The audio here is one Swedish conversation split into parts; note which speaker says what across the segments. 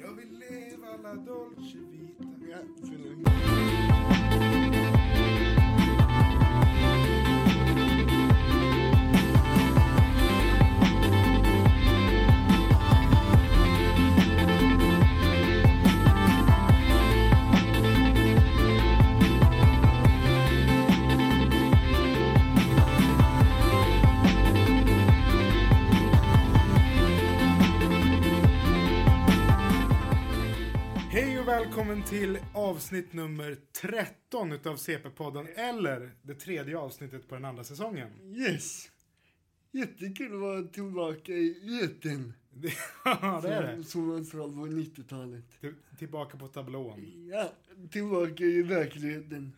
Speaker 1: Jag vill leva la dolce vita.
Speaker 2: Ja,
Speaker 1: Välkommen till avsnitt nummer 13 utav CP-podden, eller det tredje avsnittet på den andra säsongen.
Speaker 2: Yes! Jättekul att vara tillbaka i eten.
Speaker 1: Ja, det är det.
Speaker 2: Som man sa på 90-talet.
Speaker 1: Tillbaka på tablån.
Speaker 2: Ja, tillbaka i verkligheten.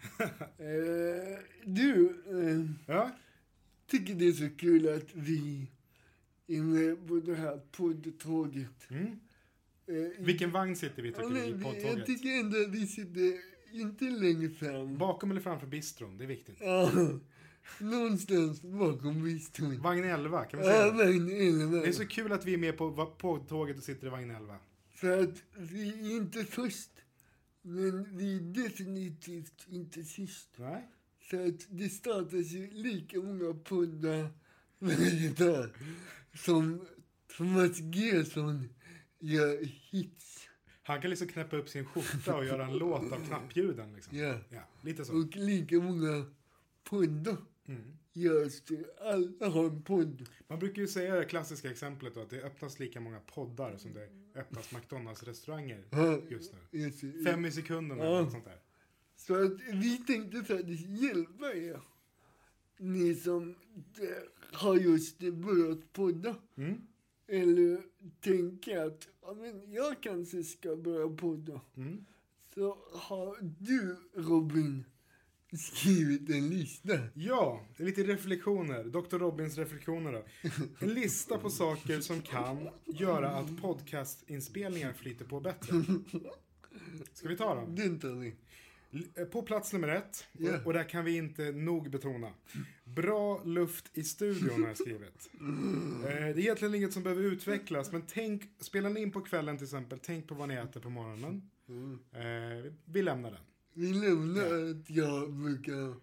Speaker 2: Du,
Speaker 1: Ja?
Speaker 2: tycker det är så kul att vi är med på det här poddtåget.
Speaker 1: Mm. Vilken vagn sitter vi, tycker du, i poddtåget?
Speaker 2: Jag tycker ändå att vi sitter inte längre fram.
Speaker 1: Bakom eller framför bistron, det är viktigt.
Speaker 2: Ja, någonstans bakom bistron.
Speaker 1: Vagn 11, kan vi säga.
Speaker 2: Ja, vagn 11.
Speaker 1: Det är så kul att vi är med på poddtåget och sitter i vagn 11.
Speaker 2: För att vi är inte först, men vi är definitivt inte sist.
Speaker 1: Nej.
Speaker 2: Så att det startas ju lika många poddar varje dag som Thomas Gesson gör hits.
Speaker 1: Han kan liksom knäppa upp sin skjorta och göra en låt av knappljuden. Liksom.
Speaker 2: Ja.
Speaker 1: Ja, lite så.
Speaker 2: Och lika många poddar görs det. Alla har en podd.
Speaker 1: Man brukar ju säga det klassiska exemplet då, att det öppnas lika många poddar som det öppnas McDonalds-restauranger just nu.
Speaker 2: Yes.
Speaker 1: 5 i sekunden eller något sånt där.
Speaker 2: Så att vi tänkte faktiskt hjälpa er. Ni som har just börjat podda.
Speaker 1: Mm.
Speaker 2: Eller tänker att ja, men jag kanske ska börja podda.
Speaker 1: Mm.
Speaker 2: Så har du, Robin, skrivit en lista.
Speaker 1: Ja, det är lite reflektioner. Dr. Robins reflektioner då. En lista på saker som kan göra att podcastinspelningar flyter på bättre. Ska vi ta dem?
Speaker 2: Den tar vi.
Speaker 1: På plats nummer 1,
Speaker 2: Yeah.
Speaker 1: och där kan vi inte nog betona. Bra luft i studion har jag skrivit. Det är egentligen inget som behöver utvecklas, men spela ni in på kvällen till exempel, tänk på vad ni äter på morgonen. Vi lämnar den.
Speaker 2: Vi lämnar att jag brukar...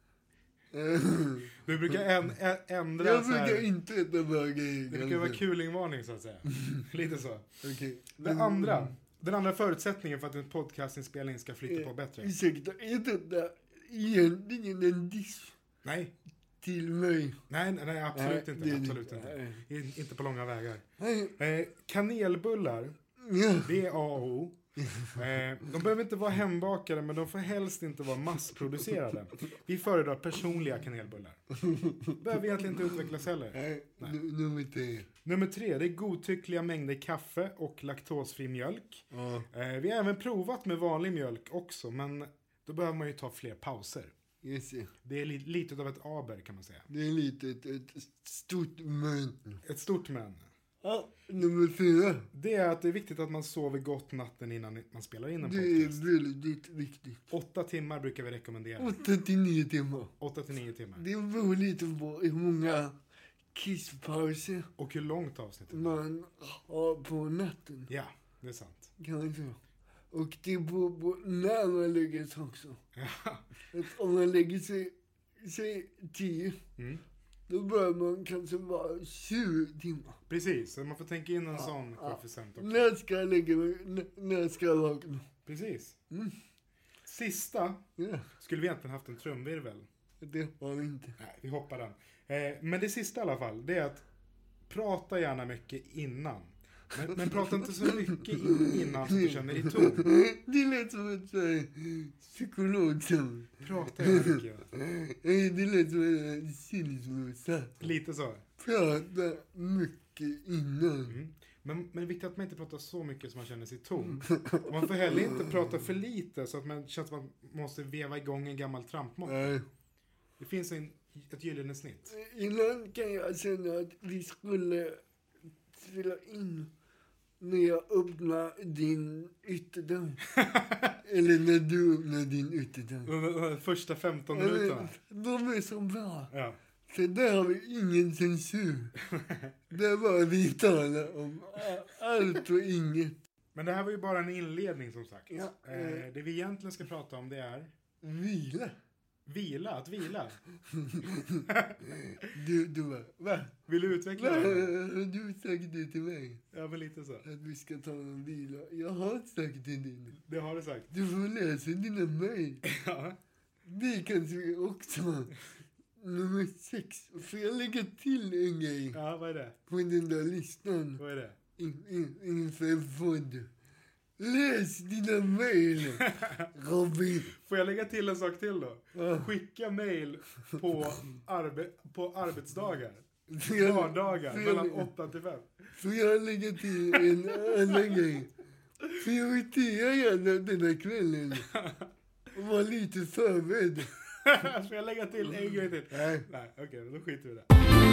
Speaker 1: Du brukar ändra
Speaker 2: jag
Speaker 1: så här.
Speaker 2: brukar inte äta burgare.
Speaker 1: Det brukar vara kulingvarning så att säga. Lite så.
Speaker 2: Okej.
Speaker 1: Den andra förutsättningen för att en podcastinspelning ska flytta på bättre.
Speaker 2: Ursäkta, är detta egentligen en diss
Speaker 1: Nej.
Speaker 2: till mig?
Speaker 1: Nej, absolut inte. Absolut inte. Inte på långa vägar. Kanelbullar, det är A och O. De behöver inte vara hembakade, men de får helst inte vara massproducerade. Vi föredrar personliga kanelbullar. Behöver egentligen inte utvecklas heller.
Speaker 2: Nej. Nummer 3,
Speaker 1: det är godtyckliga mängder kaffe och laktosfri mjölk.
Speaker 2: Ja.
Speaker 1: Vi har även provat med vanlig mjölk också, men då behöver man ju ta fler pauser.
Speaker 2: Yes.
Speaker 1: Det är lite av ett aber, kan man säga.
Speaker 2: Det är lite ett stort men.
Speaker 1: Ett stort men.
Speaker 2: Ja, nummer 4.
Speaker 1: Det är att det är viktigt att man sover gott natten innan man spelar in en
Speaker 2: Det
Speaker 1: podcast.
Speaker 2: är väldigt viktigt.
Speaker 1: 8 timmar brukar vi rekommendera.
Speaker 2: 8-9 timmar.
Speaker 1: 8-9 timmar.
Speaker 2: Det beror lite på hur många kisspauser
Speaker 1: Och hur långt avsnittet är.
Speaker 2: man har på natten.
Speaker 1: Ja, det är sant.
Speaker 2: Kanske. Och det beror på när man lägger sig också.
Speaker 1: Ja.
Speaker 2: Att om man lägger sig 10, då bör man kanske vara 20 timmar.
Speaker 1: Precis, så man får tänka in en sån koefficient också.
Speaker 2: När ska jag lägga mig? När ska jag vakna?
Speaker 1: Precis. Sista skulle vi egentligen haft en trumvirvel.
Speaker 2: Det har vi inte.
Speaker 1: Nej, vi hoppar den. Men det sista i alla fall, det är att prata gärna mycket innan. Men prata inte så mycket innan så du känner dig tom.
Speaker 2: Det lät som ett psykolog som...
Speaker 1: Prata gärna mycket.
Speaker 2: Det lät som en sinnesrosa.
Speaker 1: Lite så.
Speaker 2: Prata mycket innan.
Speaker 1: Men det är viktigt att man inte pratar så mycket som man känner sig tom. Och man får heller inte prata för lite så att man känner att man måste veva igång en gammal trampmått. Det finns ett gyllene snitt.
Speaker 2: Innan kan jag känna att vi skulle spela in när jag öppnar din ytterdörr. Eller när du öppnar din ytterdörr.
Speaker 1: De första 15 minuterna.
Speaker 2: De är så bra.
Speaker 1: Ja.
Speaker 2: För där har vi ingen censur. Där var vi talar om allt och inget.
Speaker 1: Men det här var ju bara en inledning som sagt.
Speaker 2: Ja,
Speaker 1: det vi egentligen ska prata om det är...
Speaker 2: Vila.
Speaker 1: Vila, att vila.
Speaker 2: Du bara, va?
Speaker 1: Vill du utveckla
Speaker 2: Va?
Speaker 1: det?
Speaker 2: Har du sagt det till mig?
Speaker 1: Ja, men lite så.
Speaker 2: Att vi ska ta en vila. Jag har sagt det till dig.
Speaker 1: Det har du sagt.
Speaker 2: Du får läsa dina mejl.
Speaker 1: Ja.
Speaker 2: Det kanske också. Nummer 6. Får jag lägga till en grej
Speaker 1: Ja, vad är det?
Speaker 2: på den där listan?
Speaker 1: Vad är det?
Speaker 2: Inför podd. Läs dina mejl, Robin.
Speaker 1: Får jag lägga till en sak till då?
Speaker 2: Ja.
Speaker 1: Skicka mejl på arbetsdagar.
Speaker 2: Får jag-
Speaker 1: Vardagar
Speaker 2: får jag-
Speaker 1: mellan 8 till 5.
Speaker 2: Får jag lägga till en annan grej? Prioritera gärna den här kvällen. Och var lite förberedd.
Speaker 1: Får jag lägga till en grej till?
Speaker 2: Nej.
Speaker 1: Nej, okej, då skiter vi i det.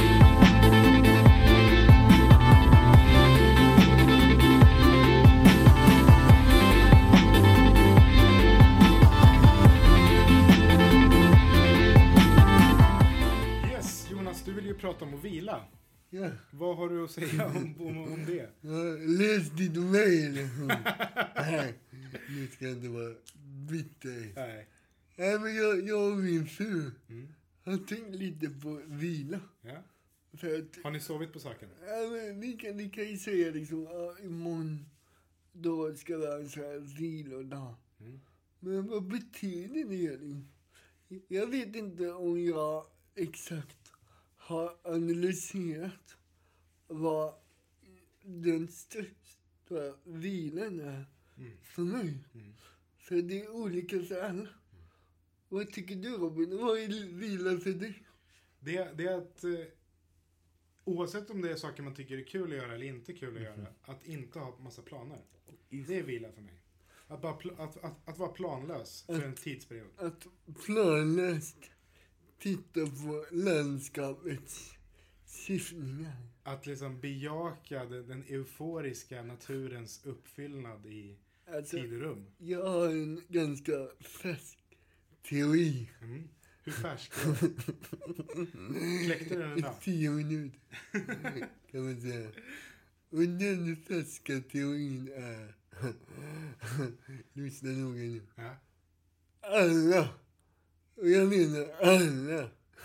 Speaker 1: Yes, Jonas, du vill ju prata om att vila.
Speaker 2: Ja.
Speaker 1: Vad har du att säga om det?
Speaker 2: Ja, läs ditt mejl. Nej, nu ska jag inte vara bitter.
Speaker 1: Nej.
Speaker 2: Nej, men jag och min fru
Speaker 1: Mm.
Speaker 2: har tänkt lite på vila.
Speaker 1: Ja.
Speaker 2: För att,
Speaker 1: Har ni sovit på saken?
Speaker 2: ja, men ni kan ju säga liksom, ja, imorgon då ska det vara en sån här vilodag.
Speaker 1: Mm.
Speaker 2: Men vad betyder det egentligen? Jag vet inte om jag exakt har analyserat vad den största vilan är
Speaker 1: Mm.
Speaker 2: för mig.
Speaker 1: Mm.
Speaker 2: För det är olika för alla. Vad tycker du, Robin? Vad är vila för dig?
Speaker 1: Det är att oavsett om det är saker man tycker är kul att göra eller inte kul att göra, att inte ha massa planer. Det är vila för mig. Att, bara att vara planlös för en tidsperiod.
Speaker 2: Att planlöst titta på landskapets skiftningar.
Speaker 1: Att liksom bejaka den euforiska naturens uppfyllnad i
Speaker 2: Alltså,
Speaker 1: tid och rum.
Speaker 2: jag har en ganska färsk teori.
Speaker 1: Mm. Hur färsk är den? Kläckte den idag?
Speaker 2: 10 minuter, kan man säga. Och den färska teorin är... Lyssna noga nu.
Speaker 1: Ja.
Speaker 2: Alla, och jag menar alla,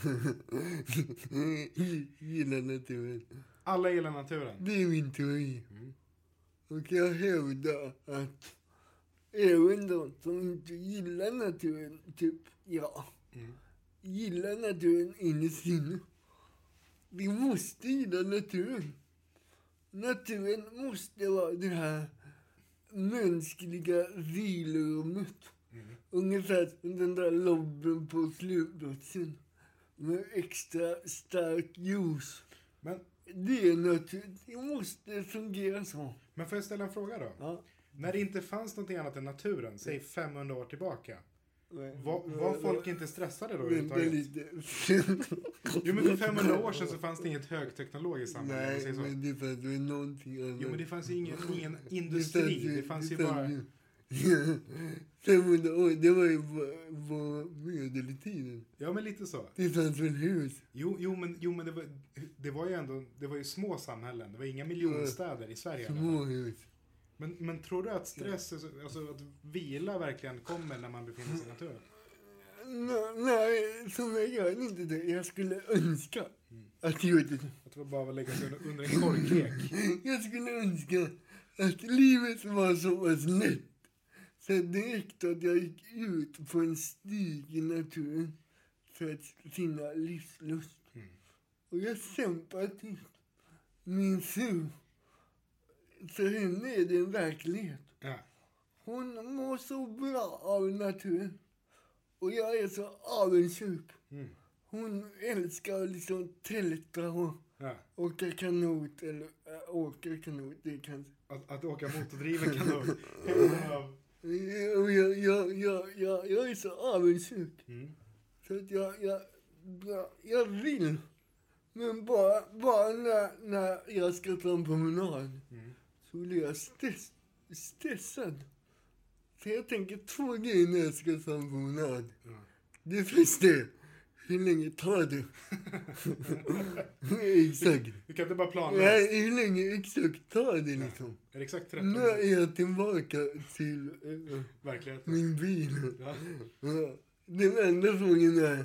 Speaker 2: gillar naturen.
Speaker 1: Alla gillar naturen.
Speaker 2: Det är min teori.
Speaker 1: Mm.
Speaker 2: Och jag hävdar att även de som inte gillar naturen, typ jag,
Speaker 1: Mm.
Speaker 2: gillar naturen in i sinne. Vi måste gilla naturen. Naturen måste vara det här mänskliga vilorummet.
Speaker 1: Mm.
Speaker 2: Ungefär som den där lobben på flygplatsen med extra stark juice.
Speaker 1: Men
Speaker 2: Det är natur. Det måste fungera så.
Speaker 1: får jag ställa en fråga då?
Speaker 2: Ja.
Speaker 1: När det inte fanns något annat än naturen, säg 500 år tillbaka. Var folk inte stressade då
Speaker 2: Vänta
Speaker 1: överhuvudtaget?
Speaker 2: lite.
Speaker 1: Jo, men för 500 år sedan så fanns det inget högteknologiskt samhälle. om man
Speaker 2: Nej,
Speaker 1: säger så.
Speaker 2: men det fanns väl någonting annat.
Speaker 1: Jo, men det fanns ju ingen industri. Det fanns ju bara...
Speaker 2: 500 år, det var ju vår medeltiden.
Speaker 1: Ja, men lite så.
Speaker 2: Det fanns väl hus?
Speaker 1: Jo, men det var ju ändå... Det var ju små samhällen. Det var inga miljonstäder i Sverige.
Speaker 2: Småhus.
Speaker 1: Men tror du att stress, alltså att vila verkligen kommer när man befinner sig i naturen?
Speaker 2: Nej, som jag gör inte det. Jag skulle önska att jag gjorde det.
Speaker 1: Att det var bara att lägga sig under en korklek.
Speaker 2: Jag skulle önska att livet var så pass lätt. Så direkt att jag gick ut på en stig i naturen för att finna livslust.
Speaker 1: Mm.
Speaker 2: Och jag kämpar till min fru. För henne är det en verklighet.
Speaker 1: Ja.
Speaker 2: Hon mår så bra av naturen. Och jag är så avundsjuk.
Speaker 1: Mm.
Speaker 2: Hon älskar att liksom tälta och
Speaker 1: Ja.
Speaker 2: åka kanot. Eller åka kanot, det kan...
Speaker 1: Att åka motordriven kanot.
Speaker 2: Och jag är så avundsjuk.
Speaker 1: Mm.
Speaker 2: Så att jag vill. Men bara när jag ska ta en promenad
Speaker 1: Mm.
Speaker 2: så blir jag stressad. Så jag tänker 2 grejer när jag ska ta en promenad.
Speaker 1: Ja.
Speaker 2: Det första är, Hur länge tar det? Exakt.
Speaker 1: Du kan inte bara plana.
Speaker 2: Nej, hur länge exakt tar det liksom?
Speaker 1: Är det exakt 13
Speaker 2: Nu är jag tillbaka till
Speaker 1: verkligheten?
Speaker 2: min bil.
Speaker 1: Ja.
Speaker 2: Ja. Den enda frågan är,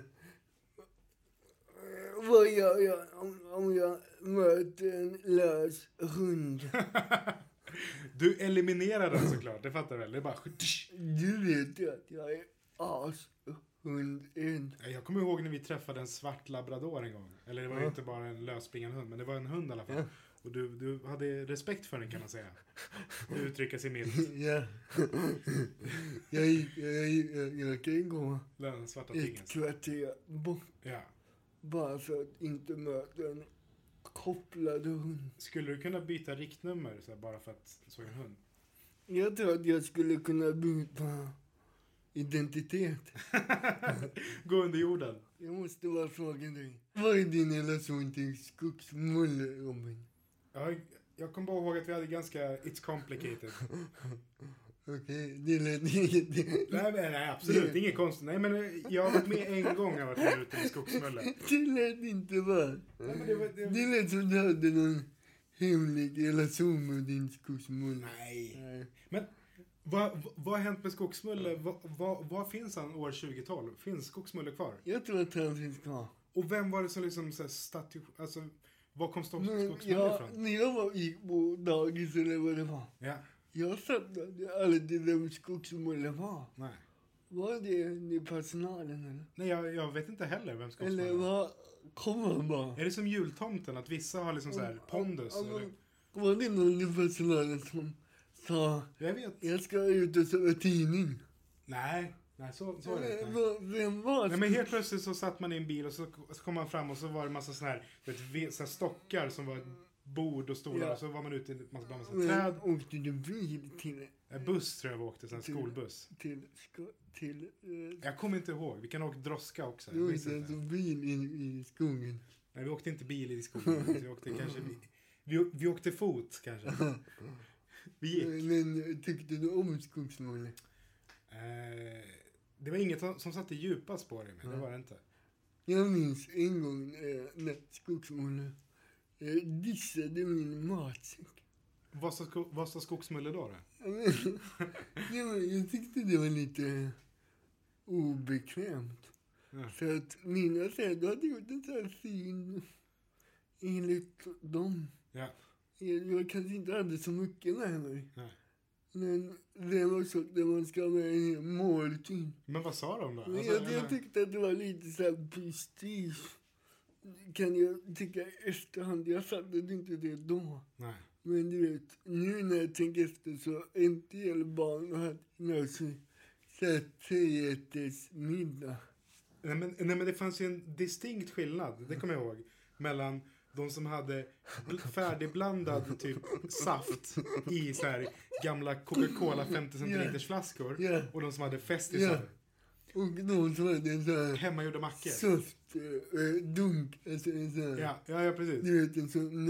Speaker 2: vad gör jag om jag möter en lös hund?
Speaker 1: Du eliminerar den såklart, det fattar du väl? Det är bara...
Speaker 2: Du vet ju att jag är hundrädd.
Speaker 1: Jag kommer ihåg när vi träffade en svart labrador en gång. Eller det var ju inte bara en lösspringande hund, men det var en hund i alla fall.
Speaker 2: Ja.
Speaker 1: Och du hade respekt för den, kan man säga. Du uttrycker sig milt.
Speaker 2: Ja. Jag kan gå
Speaker 1: Den svarta
Speaker 2: ett
Speaker 1: tingens.
Speaker 2: kvarter bort
Speaker 1: Ja.
Speaker 2: bara för att inte möta en kopplad hund.
Speaker 1: Skulle du kunna byta riktnummer så här, bara för att du såg en hund?
Speaker 2: Jag tror att jag skulle kunna byta identitet.
Speaker 1: Gå under jorden.
Speaker 2: Jag måste bara fråga dig. Vad är din relation till skogsmulle, Robin?
Speaker 1: Jag kommer bara ihåg att vi hade ganska... It's complicated.
Speaker 2: Okej, det lät...
Speaker 1: Nej, absolut. Inget konstigt. Nej, men jag har varit med en gång. Jag har varit med ute i skogsmöllen.
Speaker 2: Det lät inte bra.
Speaker 1: Nej, men
Speaker 2: Det lät som du hade någon hemlig relation med din skogsmulle.
Speaker 1: Nej. Men vad har hänt med skogsmulle? Vad finns han år 2012? Finns skogsmulle kvar?
Speaker 2: Jag tror att han finns kvar.
Speaker 1: Och vem var det som liksom så här alltså, var kom skogsmulle ifrån?
Speaker 2: När jag gick på dagis eller vad det var.
Speaker 1: Ja.
Speaker 2: Jag fattade aldrig vem skogsmulle var.
Speaker 1: Nej.
Speaker 2: Var det personalen eller?
Speaker 1: Nej, jag vet inte heller vem skogsmulle
Speaker 2: Eller vad kom han bara?
Speaker 1: Är det som jultomten att vissa har liksom så här pondus? Eller?
Speaker 2: Var det någon i personalen som sa
Speaker 1: Jag vet.
Speaker 2: jag ska ut och söka tidning?
Speaker 1: Nej, så var det inte.
Speaker 2: Vem var det?
Speaker 1: Nej, men helt plötsligt så satt man i en bil och så kom man fram och så var det massa såna här, så här stockar som var ett bord och stolar.
Speaker 2: Ja.
Speaker 1: Och så var man ute i massa träd.
Speaker 2: Åkte du bil till...
Speaker 1: Buss tror jag vi åkte, en skolbuss.
Speaker 2: Till
Speaker 1: Jag kommer inte ihåg. Vi kan åka droska också.
Speaker 2: du åkte alltså bil i skogen?
Speaker 1: Nej, vi åkte inte bil i skogen. Vi åkte kanske... Vi åkte fot kanske. Vi gick.
Speaker 2: Men tyckte du om skogsmulle?
Speaker 1: Det var inget som satte djupa spår i mig. Det var det inte.
Speaker 2: Jag minns en gång när skogsmulle dissade min matsäck.
Speaker 1: Vad sa skogsmulle då?
Speaker 2: Jag tyckte det var lite obekvämt.
Speaker 1: Ja.
Speaker 2: För att mina säger hade gjort en sån här fin enligt dem.
Speaker 1: Ja.
Speaker 2: Jag kanske inte hade så mycket med mig.
Speaker 1: Nej.
Speaker 2: Men det var så att man ska med en måltid.
Speaker 1: Men vad sa de då?
Speaker 2: Men
Speaker 1: Alltså,
Speaker 2: jag tyckte att det var lite så här prestige. Kan jag tycka i efterhand. Jag fattade inte det då.
Speaker 1: Nej.
Speaker 2: Men du vet, nu när jag tänker efter så en del barn har med sig middag.
Speaker 1: Nej, men det fanns ju en distinkt skillnad, det kommer jag ihåg, mellan de som hade färdigblandad typ saft i så här gamla Coca-Cola 50 centiliters flaskor
Speaker 2: Yeah.
Speaker 1: och de som hade festisar.
Speaker 2: Yeah. Och de som hade en sån här
Speaker 1: Hemmagjorda mackor.
Speaker 2: soft dunk. Alltså en sån här,
Speaker 1: Ja, precis.
Speaker 2: du vet, en sån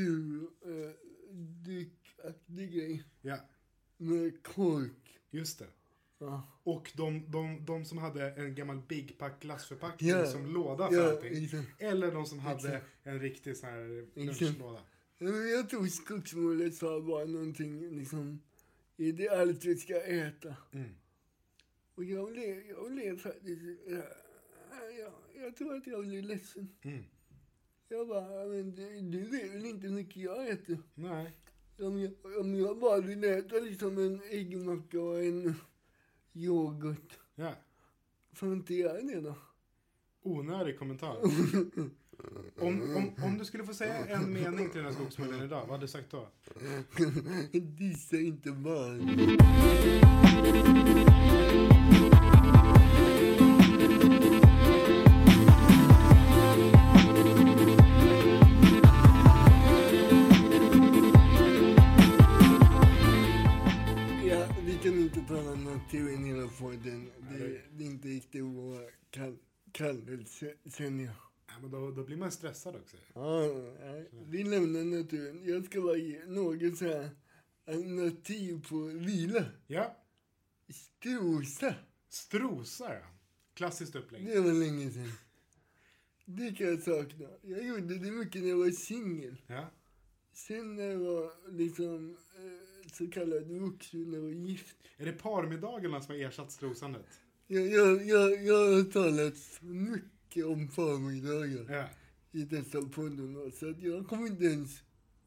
Speaker 2: dryckaktig grej.
Speaker 1: Ja,
Speaker 2: Med kork.
Speaker 1: just det.
Speaker 2: Ja.
Speaker 1: Och de som hade en gammal Big Pack glassförpackning
Speaker 2: Ja.
Speaker 1: som låda för
Speaker 2: Ja,
Speaker 1: allting.
Speaker 2: exakt.
Speaker 1: Eller de som hade
Speaker 2: Exakt.
Speaker 1: en riktig sån här
Speaker 2: Exakt.
Speaker 1: lunchlåda.
Speaker 2: Men jag tror skogsmålet sa bara någonting liksom, är det allt vi ska äta?
Speaker 1: Mm.
Speaker 2: Och jag blev faktiskt, jag tror att jag blev ledsen.
Speaker 1: Mm.
Speaker 2: Jag bara, men du vet väl inte hur mycket jag äter?
Speaker 1: Nej.
Speaker 2: Om jag bara vill äta liksom en äggmacka och en yoghurt,
Speaker 1: Ja.
Speaker 2: får inte göra det då?
Speaker 1: Onödig kommentar. Om du skulle få säga en mening till den här skogsmullen idag, vad hade du sagt då?
Speaker 2: Dissa inte barn. Ja, vi kan inte tala om naturen hela podden. Det är inte riktigt vår kallelse, känner jag.
Speaker 1: Ja, men då blir man stressad också.
Speaker 2: Ja, vi lämnar naturen. Jag ska bara ge något så här alternativ på vila.
Speaker 1: Ja.
Speaker 2: Strosa.
Speaker 1: Strosar, ja. Klassiskt upplägg.
Speaker 2: Det var länge sedan. Det kan jag sakna. Jag gjorde det mycket när jag var singel.
Speaker 1: Ja.
Speaker 2: Sen när jag var liksom så kallad vuxen och gift.
Speaker 1: Är det parmiddagarna som har ersatt strosandet?
Speaker 2: Jag har talat så mycket om parmiddagar
Speaker 1: Ja.
Speaker 2: i dessa poddarna. Så att jag kommer inte ens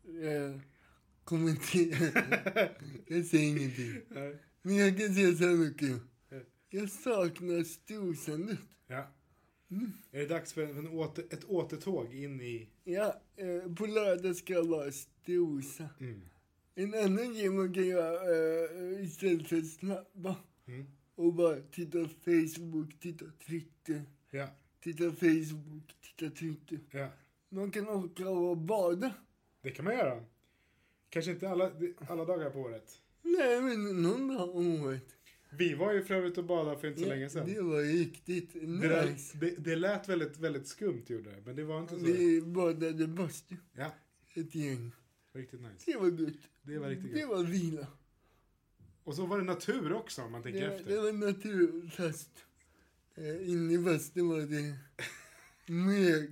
Speaker 2: kommentera. Jag säger ingenting.
Speaker 1: Nej.
Speaker 2: Men jag kan säga så här mycket. Jag saknar strosandet.
Speaker 1: Ja. Är det dags för ett återtåg in i...
Speaker 2: Ja, på lördag ska jag bara strosa. En annan grej man kan göra istället för snabba. Och bara titta Facebook, titta Twitter.
Speaker 1: Ja.
Speaker 2: Titta Facebook, titta Twitter.
Speaker 1: Ja.
Speaker 2: Man kan åka och bada.
Speaker 1: Det kan man göra. Kanske inte alla dagar på året.
Speaker 2: Nej, men någon dag om året.
Speaker 1: Vi var ju för övrigt och badade för inte så länge sedan.
Speaker 2: Det var riktigt nice.
Speaker 1: Det lät väldigt, väldigt skumt gjorde det. Men det var inte så.
Speaker 2: Vi badade bastu.
Speaker 1: Ja.
Speaker 2: Ett gäng.
Speaker 1: Riktigt nice.
Speaker 2: Det var gott.
Speaker 1: Det var riktigt
Speaker 2: Det
Speaker 1: gott.
Speaker 2: var vila.
Speaker 1: Och så var det natur också om man tänker efter.
Speaker 2: Det var natur fast inne i bastun var det mer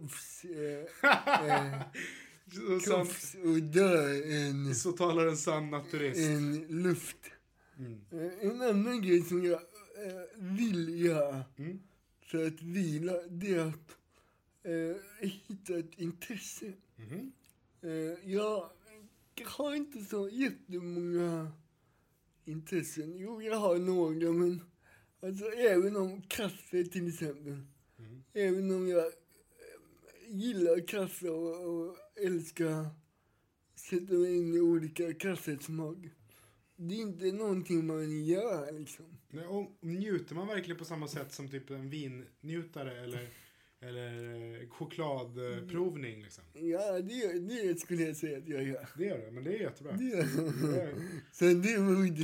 Speaker 2: kroppsodör än
Speaker 1: Så talar en sann naturist.
Speaker 2: luft. En annan grej som jag vill göra för att vila, det är att hitta ett intresse. Jag har inte så jättemånga intressen. Jo, jag har några, men alltså även om kaffe till exempel. Även om jag gillar kaffe och älskar sätta mig in i olika kaffesmak. Det är inte någonting man gör liksom.
Speaker 1: Nej, och njuter man verkligen på samma sätt som typ en vinnjutare eller chokladprovning liksom?
Speaker 2: Ja, det skulle jag säga att jag gör.
Speaker 1: Det gör det, men det är jättebra.
Speaker 2: Det gör jag. Sen det var inte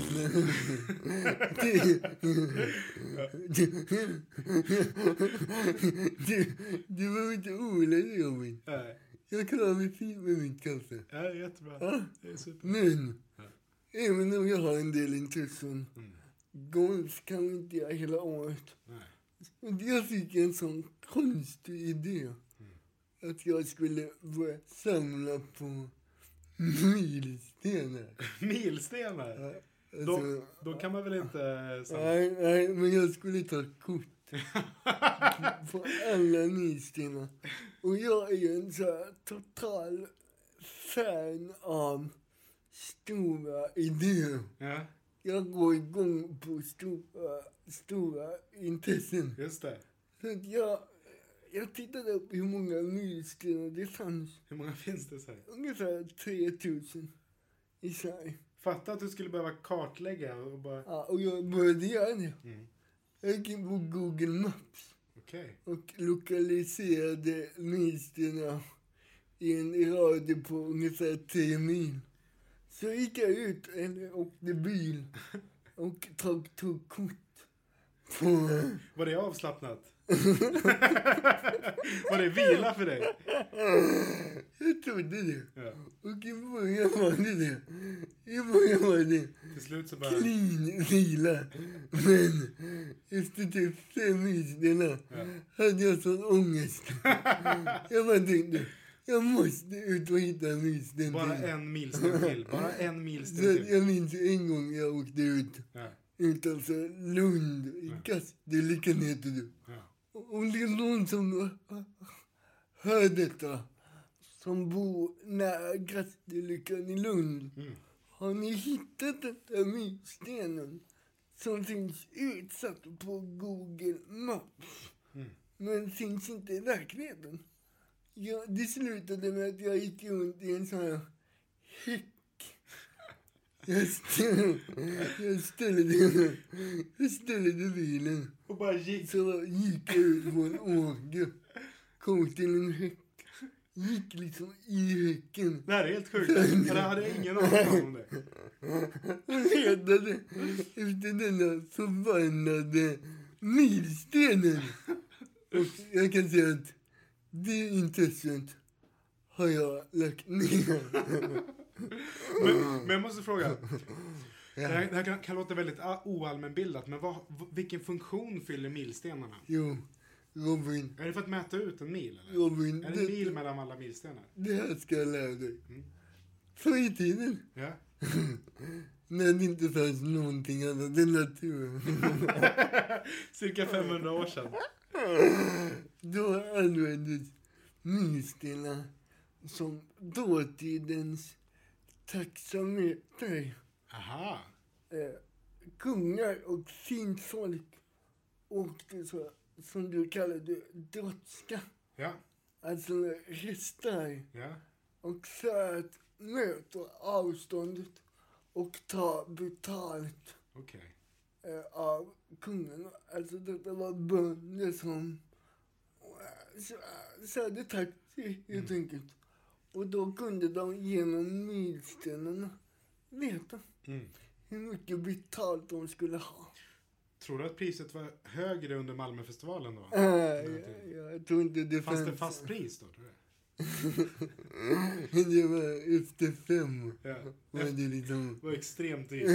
Speaker 2: det var inte olätt jobbigt.
Speaker 1: Nej.
Speaker 2: Jag klarar mig fint med mitt kaffe.
Speaker 1: Ja, det är jättebra.
Speaker 2: Ja.
Speaker 1: Det är super.
Speaker 2: Men även om jag har en del intressen, golf kan vi inte göra hela året.
Speaker 1: Nej.
Speaker 2: Och jag fick en sån konstig idé. Att jag skulle börja samla på milstenar.
Speaker 1: Milstenar?
Speaker 2: Ja, alltså,
Speaker 1: Då kan man väl inte...
Speaker 2: nej, men jag skulle ta kort på alla milstenar. Och jag är en så här total fan av stora idéer.
Speaker 1: Ja,
Speaker 2: Jag går igång på stora intressen.
Speaker 1: just det.
Speaker 2: Så att jag tittade upp hur många milstenar det fanns.
Speaker 1: Hur många finns det så här?
Speaker 2: Ungefär 3000 i Sverige.
Speaker 1: Fatta att du skulle behöva kartlägga och bara...
Speaker 2: Ja, och jag började göra det. Jag gick in på Google Maps
Speaker 1: Okej.
Speaker 2: och lokaliserade milstenar i en radie på ungefär 3 mil. Så gick jag ut eller åkte bil och tog kort på...
Speaker 1: Var det avslappnat? Var det vila för dig?
Speaker 2: Jag trodde det.
Speaker 1: Ja.
Speaker 2: Och i början var det
Speaker 1: Till slut så bara...
Speaker 2: clean vila. Men efter typ 5 milstenar hade jag sån ångest. Jag bara tänkte, jag måste ut och hitta en milsten
Speaker 1: Bara
Speaker 2: till.
Speaker 1: en milsten till. Bara en milsten
Speaker 2: Så
Speaker 1: till.
Speaker 2: jag minns en gång jag åkte ut
Speaker 1: Ja.
Speaker 2: utanför Lund i Gastelyckan heter det.
Speaker 1: Ja.
Speaker 2: Om det är någon som hör detta, som bor nära Gastelyckan i Lund, har ni hittat den där milstenen som finns utsatt på Google Maps men finns inte i verkligheten? Ja, det slutade med att jag gick runt i en sån här häck. Jag ställde bilen.
Speaker 1: Och bara gick.
Speaker 2: Så gick jag ut på en åker. Kom till en häck. Gick liksom i häcken.
Speaker 1: Det här är helt sjukt. Det hade jag ingen aning om det.
Speaker 2: Och letade efter denna förbannade milstenen. Och jag kan säga att det intresset har jag lagt ner.
Speaker 1: Men jag måste fråga. Det här kan låta väldigt oallmänbildat, men vilken funktion fyller milstenarna?
Speaker 2: Jo, Robin,
Speaker 1: Är det för att mäta ut en mil? Eller?
Speaker 2: Robin,
Speaker 1: Är det en mil mellan alla milstenar?
Speaker 2: det här ska jag lära dig.
Speaker 1: Mm.
Speaker 2: Förr i tiden,
Speaker 1: Ja.
Speaker 2: när det inte fanns någonting annat än naturen,
Speaker 1: Cirka 500 år sedan.
Speaker 2: då användes milstenar som dåtidens taxameter.
Speaker 1: Aha.
Speaker 2: Kungar och fint folk åkte så, som du kallade drottska,
Speaker 1: Ja.
Speaker 2: alltså restar,
Speaker 1: Ja.
Speaker 2: och för att möta avståndet och ta betalt
Speaker 1: Okej.
Speaker 2: av kungen. Alltså det var bönder som körde taxi helt enkelt. Och då kunde de genom milstenarna veta
Speaker 1: Mm.
Speaker 2: hur mycket betalt de skulle ha.
Speaker 1: Tror du att priset var högre under Malmöfestivalen då?
Speaker 2: Jag tror inte det
Speaker 1: Fanns det fast pris då? Tror du?
Speaker 2: Det var efter 5.
Speaker 1: Ja.
Speaker 2: Var det liksom
Speaker 1: Det var extremt dyrt.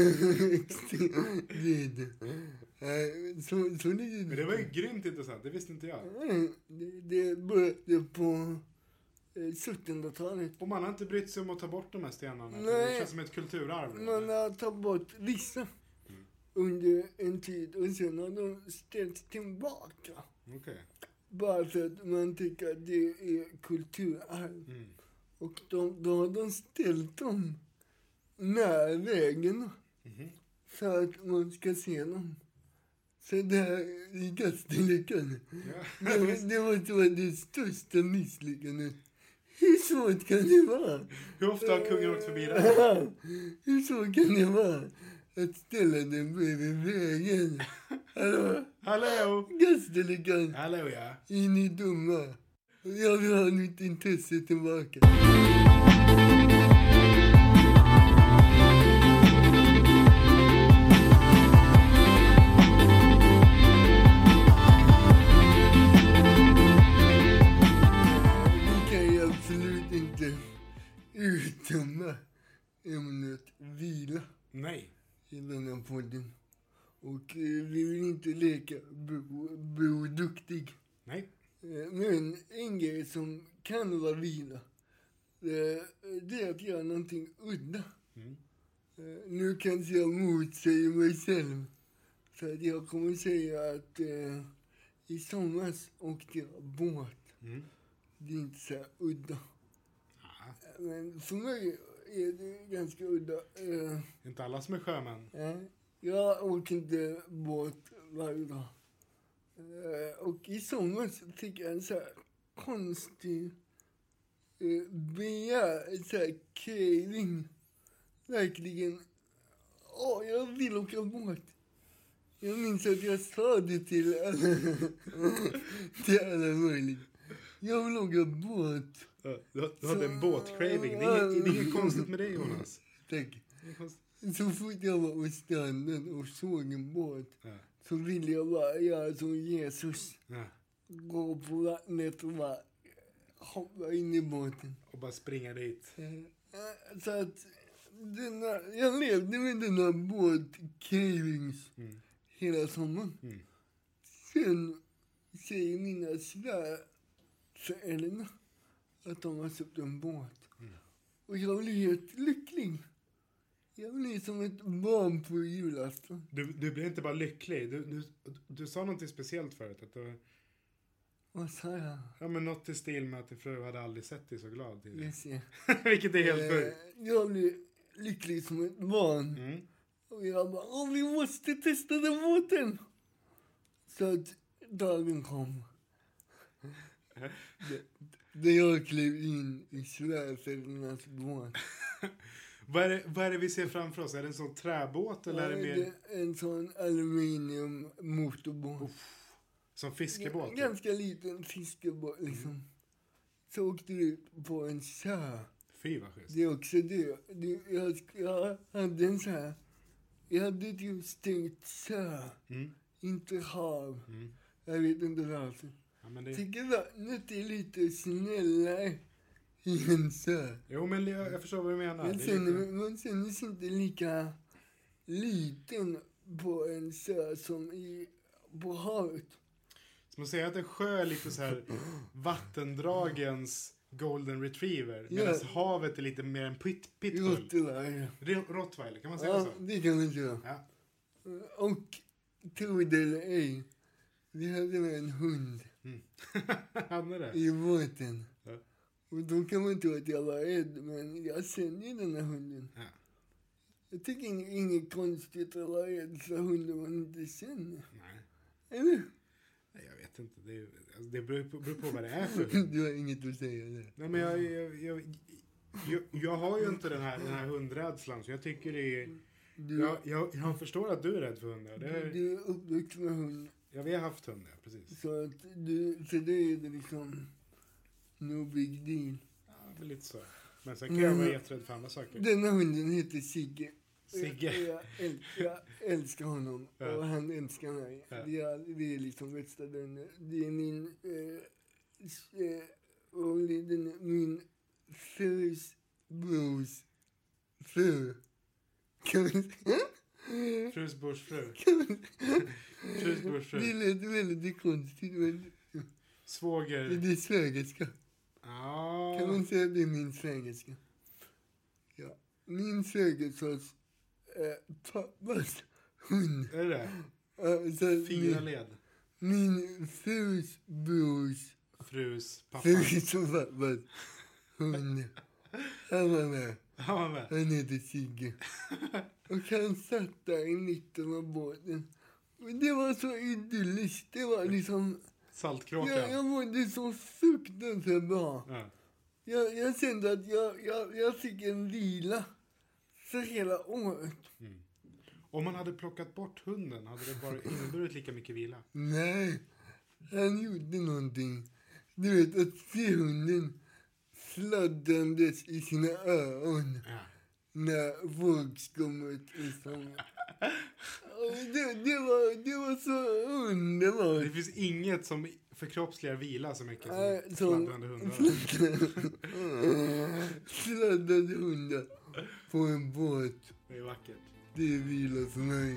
Speaker 2: det. Så
Speaker 1: Men det var ju grymt intressant, det visste inte jag.
Speaker 2: det började på 1700-talet.
Speaker 1: Och man har inte brytt sig om att ta bort de här stenarna.
Speaker 2: Nej.
Speaker 1: Det känns som ett kulturarv.
Speaker 2: Man har tagit bort vissa under en tid och sen har de ställts tillbaka.
Speaker 1: Okej.
Speaker 2: Bara för att man tycker att det är kulturarv.
Speaker 1: Mm.
Speaker 2: Och då har de ställt dem nära vägen
Speaker 1: Mhm.
Speaker 2: för att man ska se dem. Så det här är gastlyckan.
Speaker 1: Ja.
Speaker 2: Det måste vara det största misslyckandet. Hur svårt kan det vara?
Speaker 1: Hur ofta har kungen åkt förbi det?
Speaker 2: Hur svårt kan det vara att ställa den bredvid vägen? Hallå?
Speaker 1: Hallå!
Speaker 2: Gastlyckan,
Speaker 1: Hallå ja.
Speaker 2: är ni dumma? Jag vill ha mitt intresse tillbaka. Vi kan ju absolut inte utdöma ämnet vila
Speaker 1: Nej.
Speaker 2: i den här podden. Och vi vill inte leka Bo duktig.
Speaker 1: Nej.
Speaker 2: Men en grej som kan vara vila, det är att göra någonting udda.
Speaker 1: Mm.
Speaker 2: Nu kanske jag motsäger mig själv. Så att jag kommer säga att i somras åkte jag båt.
Speaker 1: Mm.
Speaker 2: Det är inte så här udda.
Speaker 1: Ja.
Speaker 2: Men för mig är det ganska udda.
Speaker 1: Inte alla som är sjömän.
Speaker 2: Jag åker inte båt varje dag. Och i somras fick jag en så här konstig så här craving. Verkligen. Jag vill åka båt. Jag minns att jag sa det till alla möjliga. Jag vill åka båt.
Speaker 1: Ja, du hade en båtcraving. Det är inget konstigt med det, Jonas.
Speaker 2: Tack.
Speaker 1: Det är konstigt.
Speaker 2: Så fort jag var på stranden och såg en båt
Speaker 1: Ja.
Speaker 2: så ville jag bara göra som Jesus.
Speaker 1: Ja.
Speaker 2: Gå på vattnet och bara hoppa in i båten.
Speaker 1: Och bara springa dit.
Speaker 2: Så att jag levde med denna båt-cravings hela sommaren.
Speaker 1: Mm.
Speaker 2: Sen säger mina svärföräldrar att de har köpt en båt. Och jag blev helt lycklig. Jag blev som ett barn på julafton.
Speaker 1: Du blev inte bara lycklig. Du sa någonting speciellt förut. Att du,
Speaker 2: Vad sa jag?
Speaker 1: ja, men något i stil med att din fru hade aldrig sett dig så glad tidigare.
Speaker 2: Just det.
Speaker 1: Vilket är helt sjukt.
Speaker 2: Jag blev lycklig som ett barn.
Speaker 1: Mm.
Speaker 2: Och jag bara, vi måste testa den båten. Så att dagen kom. Där jag klev in i svärföräldrarnas båt.
Speaker 1: Vad är det vi ser framför oss? Är det en sån träbåt eller är det mer
Speaker 2: Det är en sån aluminium motorbåt.
Speaker 1: som fiskebåt?
Speaker 2: Ganska liten fiskebåt liksom. Så åkte vi ut på en sjö.
Speaker 1: Fy vad schysst.
Speaker 2: Det är också det. Jag hade en så här. Jag hade just tänkt sjö.
Speaker 1: Mm.
Speaker 2: Inte hav.
Speaker 1: Mm.
Speaker 2: Jag vet inte varför.
Speaker 1: Ja, men
Speaker 2: Jag
Speaker 1: det...
Speaker 2: tycker vattnet är lite snällare i en sjö.
Speaker 1: Jo, men jag förstår vad du menar. Det är lite...
Speaker 2: Man känner sig inte lika liten på en sjö som på havet.
Speaker 1: Som att säga att en sjö är lite så här vattendragens golden retriever. Medan havet är lite mer en pitbull. Rottweiler, kan man säga så?
Speaker 2: Ja, det kan man säga.
Speaker 1: Ja.
Speaker 2: Och tro det eller ej, vi hade en hund i båten.
Speaker 1: Ja.
Speaker 2: Och då kan man tro att jag var rädd, men jag känner ju den här hunden.
Speaker 1: Ja.
Speaker 2: Jag tycker inget konstigt att vara rädd för hunden man inte känner.
Speaker 1: Nej.
Speaker 2: Eller?
Speaker 1: Nej, jag vet inte. Det beror på vad det är för.
Speaker 2: Du har inget att säga där.
Speaker 1: Nej, men jag har ju inte den här hundrädslan, så jag tycker det är... Jag förstår att du är rädd för hundar.
Speaker 2: Du är uppvuxen med hund.
Speaker 1: Ja, vi har haft hundar, precis.
Speaker 2: Så att så det är det liksom no big deal.
Speaker 1: Ja, det är lite så. Men sen kan jag vara jätterädd för andra saker.
Speaker 2: Denna hunden heter Sigge.
Speaker 1: Sigge.
Speaker 2: Jag älskar honom.
Speaker 1: Ja.
Speaker 2: Och han älskar mig.
Speaker 1: Ja.
Speaker 2: Vi är liksom bästa vänner. Det är min frus brors fru. Kan man säga?
Speaker 1: Frus brors fru. Frus brors fru.
Speaker 2: Det lät väldigt konstigt, men
Speaker 1: Svåger.
Speaker 2: det är svägerska.
Speaker 1: Ja.
Speaker 2: Kan man säga att det är min svägerska? Ja. Min svägersas pappas hund.
Speaker 1: Är det?
Speaker 2: Så
Speaker 1: 4 led.
Speaker 2: min frus brors
Speaker 1: Frus pappa.
Speaker 2: frus pappas hund. Han var med.
Speaker 1: Han var med.
Speaker 2: Han heter Sigge. Och han satt där i mitten av båten. Och det var så idylliskt. Det var liksom...
Speaker 1: Saltkråkan.
Speaker 2: Jag mådde så fruktansvärt bra.
Speaker 1: Ja.
Speaker 2: Jag kände att jag fick en vila för hela året.
Speaker 1: Mm. Om man hade plockat bort hunden, hade det bara inneburit lika mycket vila?
Speaker 2: Nej, han gjorde någonting. Du vet, att se hunden sladdrandes i sina öron.
Speaker 1: Ja.
Speaker 2: När vågskummet liksom... Det var så underbart.
Speaker 1: Det finns inget som förkroppsligar vila så mycket som
Speaker 2: som
Speaker 1: fladdrande hundar.
Speaker 2: Sladdande hundar på en båt.
Speaker 1: Det är vackert.
Speaker 2: Det är vila för mig.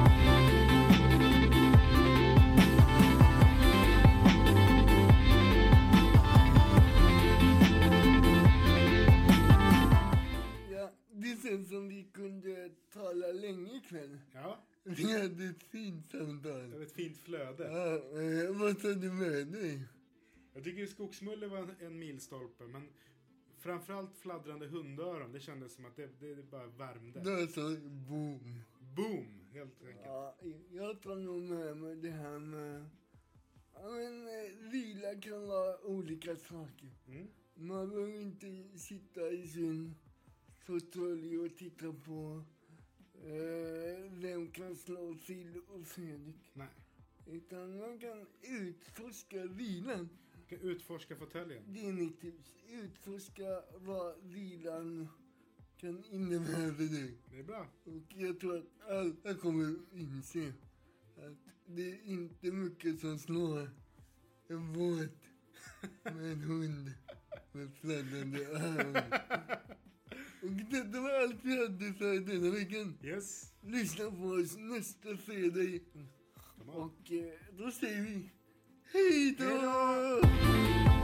Speaker 2: Det känns som vi kunde tala länge ikväll.
Speaker 1: Ja,
Speaker 2: Vi hade ett fint samtal.
Speaker 1: det var ett fint flöde.
Speaker 2: Ja, vad tar du med dig?
Speaker 1: Jag tycker Skogsmulle var en milstolpe, men framförallt fladdrande hundöron, det kändes som att det bara värmde.
Speaker 2: Det är så boom.
Speaker 1: Boom, helt enkelt.
Speaker 2: Ja, jag tar nog med mig det här med... Ja, men vila kan vara olika saker.
Speaker 1: Mm.
Speaker 2: Man behöver inte sitta i sin fåtölj och titta på vem kan slå sill och Fredrik.
Speaker 1: Nej.
Speaker 2: Utan man kan utforska vilan.
Speaker 1: Jag kan utforska fåtöljen.
Speaker 2: Det är mitt tips. Utforska vad vilan kan innebära för dig.
Speaker 1: Det är bra.
Speaker 2: Och jag tror att alla kommer inse att det är inte mycket som slår en båt med en hund med fladdrande öron. Och detta var allt vi hade för denna veckan.
Speaker 1: Yes.
Speaker 2: Lyssna på oss nästa fredag igen.
Speaker 1: Come on.
Speaker 2: Och då säger vi hej då!
Speaker 1: Hej då!